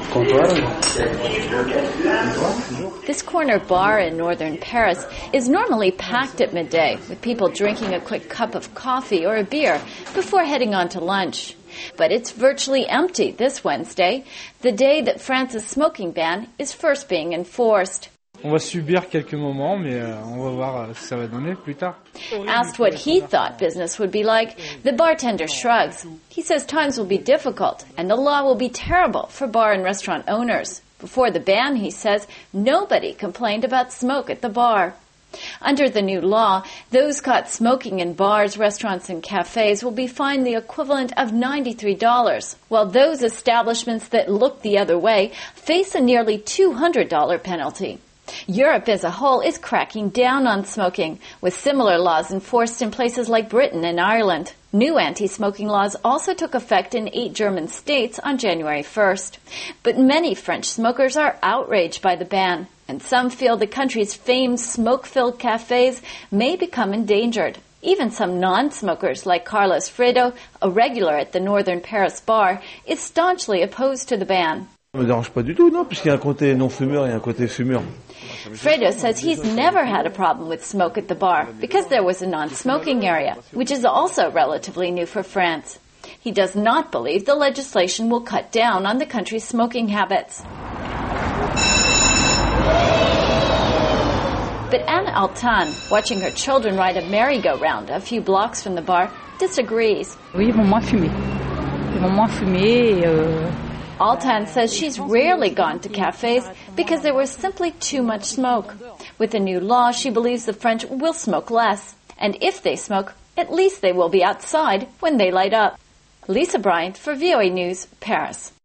This corner bar in northern Paris is normally packed at midday, with people drinking a quick cup of coffee or a beer before heading on to lunch. But it's virtually empty this Wednesday, the day that France's smoking ban is first being enforced. On va subir quelques moments, mais on va voir ce que ça va donner plus tard. Asked what he thought business would be like, the bartender shrugs. He says times will be difficult and the law will be terrible for bar and restaurant owners. Before the ban, he says, nobody complained about smoke at the bar. Under the new law, those caught smoking in bars, restaurants, and cafes will be fined the equivalent of $93, while those establishments that look the other way face a nearly $200 penalty. Europe as a whole is cracking down on smoking, with similar laws enforced in places like Britain and Ireland. New anti-smoking laws also took effect in 8 German states on January 1st. But many French smokers are outraged by the ban, and some feel the country's famed smoke-filled cafes may become endangered. Even some non-smokers like Carlos Fredo, a regular at the northern Paris bar, is staunchly opposed to the ban. Ça me dérange pas du tout, non, puisqu'il y a un côté non-fumeur et un côté fumeur. Fredo says he's never had a problem with smoke at the bar because there was a non-smoking area, which is also relatively new for France. He does not believe the legislation will cut down on the country's smoking habits. But Anna Altan, watching her children ride a merry-go-round a few blocks from the bar, disagrees. Oui, ils vont moins fumer. Ils vont moins fumer. Altan says she's rarely gone to cafes because there was simply too much smoke. With the new law, she believes the French will smoke less. And if they smoke, at least they will be outside when they light up. Lisa Bryant for VOA News, Paris.